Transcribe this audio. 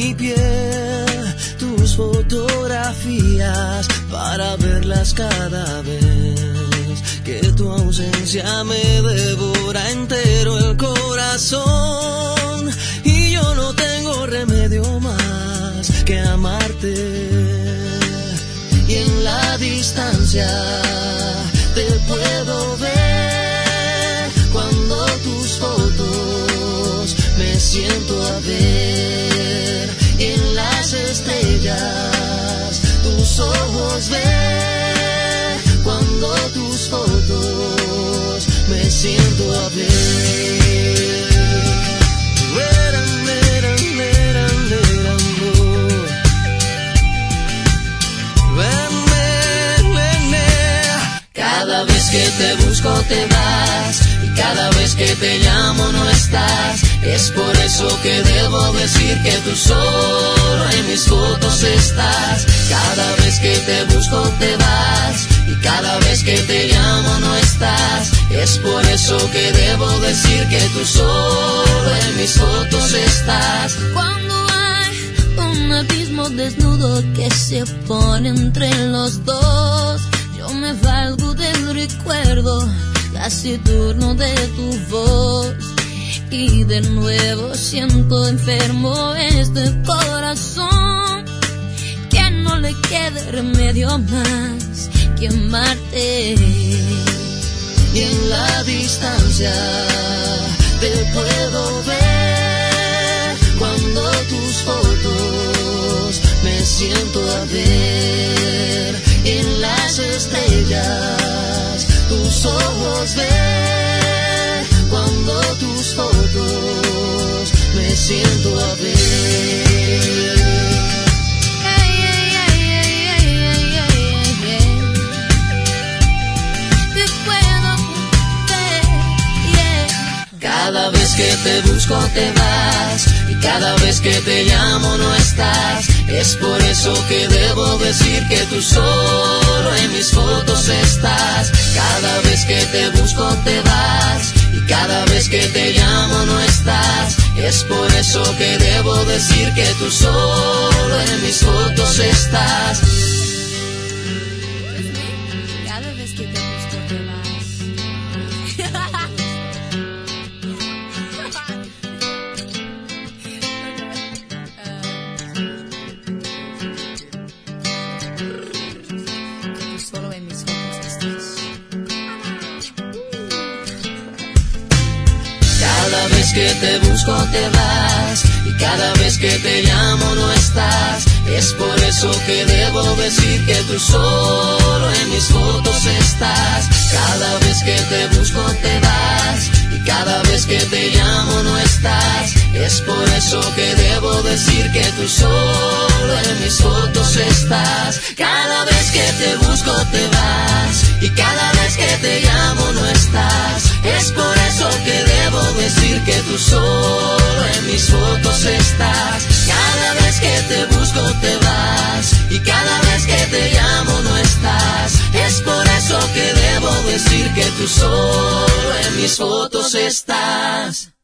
mi piel tus fotografías para verlas cada vez que tu ausencia me devora entero el corazón, y yo no tengo remedio más que amarte. Y en la distancia te puedo ver cuando tus fotos me siento a ver, y en las estrellas tus ojos ver cuando tus fotos me siento a ver. Cada vez que te busco te vas, y cada vez que te llamo no estás. Es por eso que debo decir que tú solo en mis fotos estás. Cada vez que te busco te vas, y cada vez que te llamo no estás. Es por eso que debo decir que tú solo en mis fotos estás. Cuando hay un abismo desnudo que se pone entre los dos, yo me valgo del recuerdo taciturno de tu voz, y de nuevo siento enfermo este corazón, que no le quede remedio más que amarte. Y en la distancia te puedo ver cuando tus fotos me siento a ver, en las estrellas tus ojos ver cuando tus fotos me siento a ver. Cada vez que te busco te vas, y cada vez que te llamo no estás. Es por eso que debo decir que tú solo en mis fotos estás. Cada vez que te busco te vas, y cada vez que te llamo no estás. Es por eso que debo decir que tú solo en mis fotos estás. Cada vez que te busco te vas. Solo en mis fotos estás. Cada vez que te busco te vas, y cada vez que te llamo no estás. Es por eso que debo decir que tú solo en mis fotos estás. Cada vez que te busco te vas, y cada vez que te llamo no estás. Es por eso que debo decir que tú solo en mis fotos estás. Cada vez que te busco te vas, y cada vez que te llamo no estás. Es por eso que debo decir que tú solo en mis fotos estás. Cada vez que te busco te vas, y cada vez que te llamo no estás. Es por eso que debo decir que tú solo en mis fotos estás.